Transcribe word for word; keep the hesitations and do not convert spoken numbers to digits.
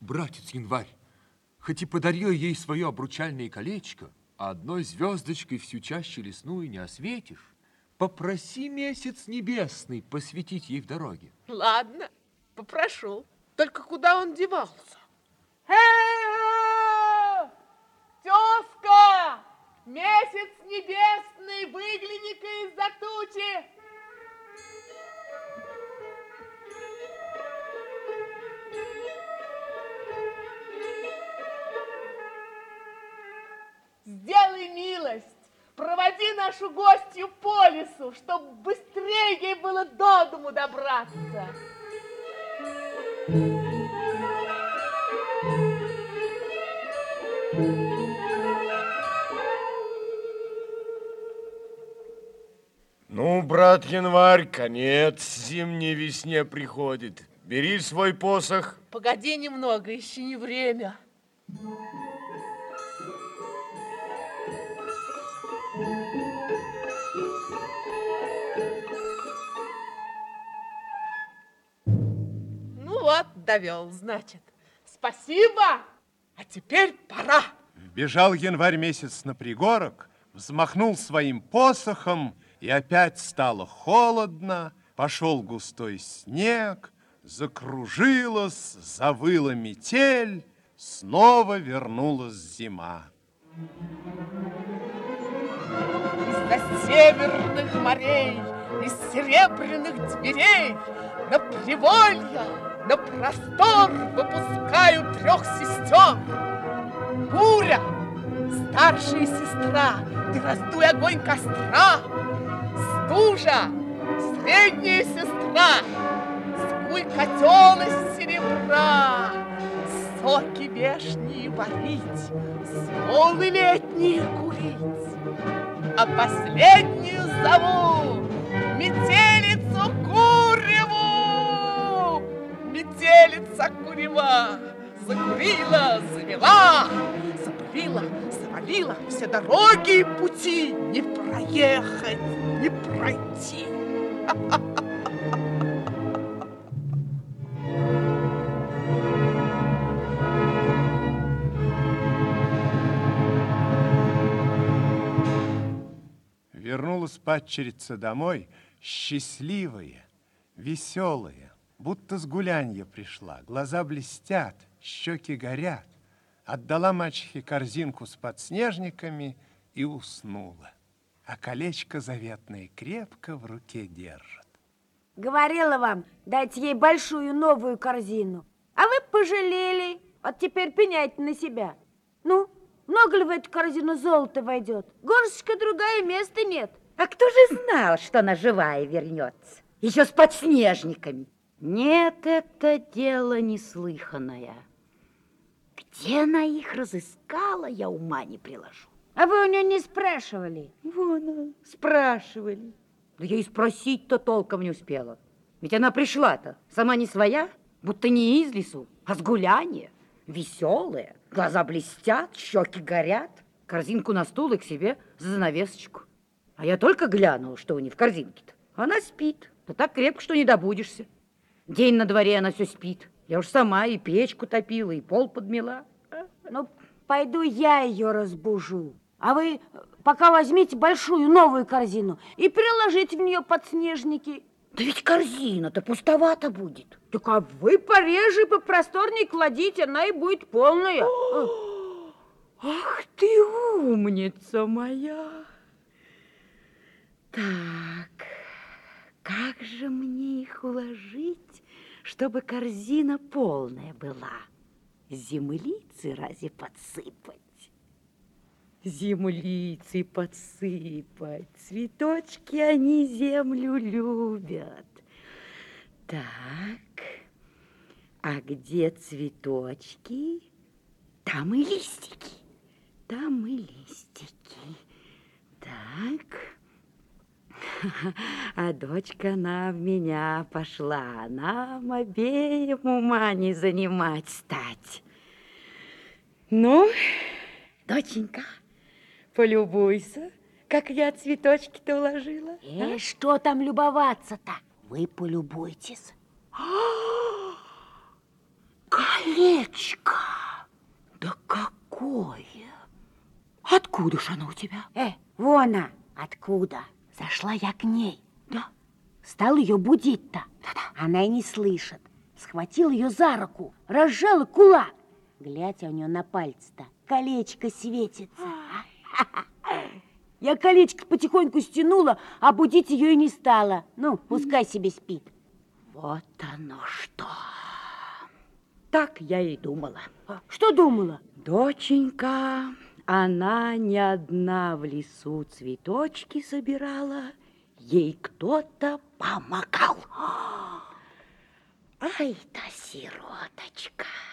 Братец Январь, хоть и подарил ей свое обручальное колечко, а одной звездочкой всю чащу лесную не осветишь, попроси месяц небесный посветить ей в дороге. Ладно, попрошу. Только куда он девался? Тезка! Месяц небесный, выгляни-ка из-за тучи! Сделай милость, проводи нашу гостью по лесу, чтобы быстрее ей было до дому добраться. Ну, брат Январь, конец зимней весне приходит. Бери свой посох. Погоди немного, еще не время. Ну вот, довел, значит. Спасибо, а теперь пора. Бежал Январь месяц на пригорок, взмахнул своим посохом, и опять стало холодно, пошел густой снег, закружилась, завыла метель, снова вернулась зима. Из-за северных морей, из серебряных дверей на приволье, на простор выпускаю трех сестер. Буря, старшая сестра, ты раздуй огонь костра. Стужа, средняя сестра, скуй котел из серебра. Соки вешние варить, смолы летние курить. А последнюю зову метелицу Куреву. Метелица Курева закурила, завела, запылила, завалила, все дороги и пути не проехать, не пройти. Вернулась падчерица домой, счастливая, веселая, будто с гулянья пришла. Глаза блестят, щеки горят. Отдала мачехе корзинку с подснежниками и уснула. А колечко заветное крепко в руке держит. Говорила вам, дайте ей большую новую корзину. А вы пожалели. Вот теперь пеняйте на себя. Ну, много ли в эту корзину золота войдет? Горсточка другая, места нет. А кто же знал, что она живая вернется? Еще с подснежниками. Нет, это дело неслыханное. Где она их разыскала, я ума не приложу. А вы у нее не спрашивали? Вон, спрашивали. Да я и спросить-то толком не успела. Ведь она пришла-то сама не своя, будто не из лесу, а с гуляния. Веселая, глаза блестят, щеки горят. Корзинку на стул и к себе за занавесочку. А я только глянула, что у нее в корзинке-то. Она спит, да так крепко, что не добудешься. День на дворе она все спит. Я уж сама и печку топила, и пол подмела. Ну, пойду я ее разбужу. А вы пока возьмите большую новую корзину и переложите в нее подснежники. Да ведь корзина-то пустовато будет. Так а вы пореже и попросторнее кладите, она и будет полная. Ах ты умница моя! Так, как же мне их уложить, чтобы корзина полная была? Землицы разве подсыпать? Землицы подсыпать. Цветочки, они землю любят. Так, а где цветочки, там и листики. Там и листики. Так, а дочка она в меня пошла. Нам обеим ума не занимать стать. Ну, доченька, полюбуйся, как я цветочки-то уложила. Э, а? Что там любоваться-то? Вы полюбуйтесь. Колечко! Да какое! Откуда ж оно у тебя? Э, вон она, откуда? Зашла я к ней. Да? Стал ее будить-то. Да-да. Она и не слышит. Схватил ее за руку, разжала кулак. Глядь, а у нее на пальце-то колечко светится. Я колечко потихоньку стянула, а будить ее и не стала. Ну, пускай себе спит. Вот оно что! Так я и думала. Что думала? Доченька, она не одна в лесу цветочки собирала, ей кто-то помогал. Ай да сироточка!